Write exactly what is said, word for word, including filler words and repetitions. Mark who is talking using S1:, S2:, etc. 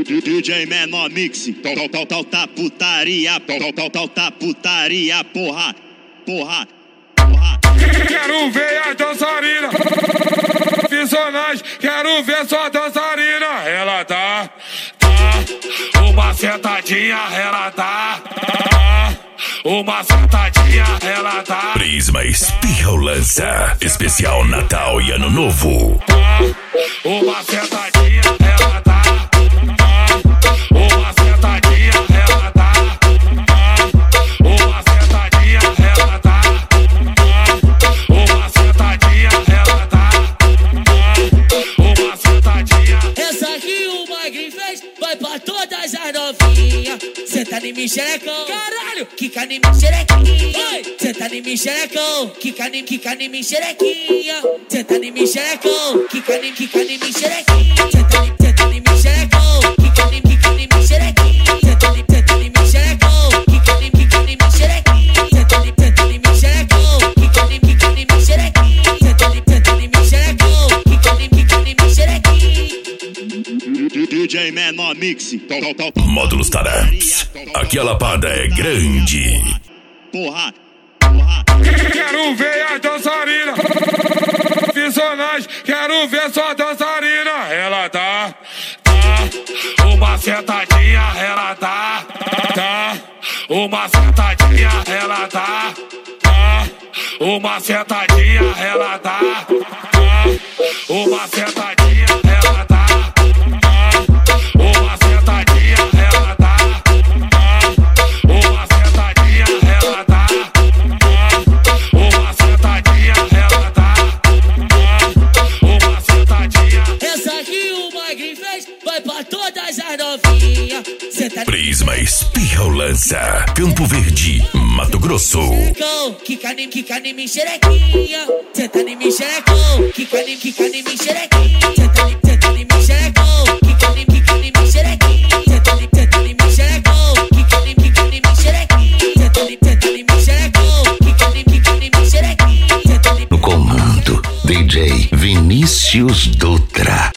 S1: D J Menor Mix, tal tal tal tá putaria, tal tal tal tá putaria, porra, porra, porra.
S2: Quero ver a dançarina, personagem, quero ver sua dançarina. Ela dá, dá, uma sentadinha, ela dá, dá, uma sentadinha, ela dá.
S3: Prisma Espirra Lança, especial Natal e Ano Novo.
S2: Dá, uma sentadinha, ela dá. Uma sentadinha, ela dá. Uma sentadinha, ela dá. Uma sentadinha, ela dá. Uma sentadinha.
S4: Essa aqui o Magrinho fez, vai pra todas as novinhas. Senta em mim, xerecão. Caralho, quica em mim, xerequinha. Senta em mim, xerecão. Quica em mim, quica em mim, xerequinha. Senta em mim, xerecão. Quica em mim, quica em mim, xerequinha. Senta em mim, senta em mim, xerecão. Quica em mim, quica em mim, xerequinha. Senta em mim, senta em mim, xerecão. Quica em mim, quica em mim, xerequinha. Senta em mim, senta em mim, xerecão. Quica em mim, quica em mim, xerequinha. Senta em mim, senta em mim, xerecão. Quica em mim, quica em mim, xerequinha.
S1: D J Menor Mix, tal tal tal.
S3: Módulos Tarantes, aqui a lapada é grande.
S1: Porra, porra.
S2: Quero ver a dançarina, personagem, quero ver sua dançarina. Ela dá, dá, uma sentadinha, ela dá, dá, uma sentadinha, ela dá, dá, uma sentadinha, ela dá, dá, uma sentadinha, ela dá, dá, uma sentadinha, ela dá, dá, uma sentadinha, ela dá, dá, uma sentadinha, ela dá, dá, uma sentadinha.
S4: Essa aqui o Magrinho fez, vai pra todas as novinhas. Senta
S3: Prisma Espirra Lança, Campo Verde, Mato Grosso.
S4: Quica em mim, quica em mim, xerequinha. Senta em mim, xerecão. Quica em mim, quica em mim, xerequinha. Senta em mim, senta em mim, xerecão. Quica em mim, quica em mim, xerequinha. Senta em mim, senta em mim, xerecão. Quica em mim, quica em mim, xerequinha. Senta em mim, senta em mim, xerecão. Quica em mim, quica em mim, xerequinha. Senta em mim.
S3: No comando, D J Vinícius Dutra.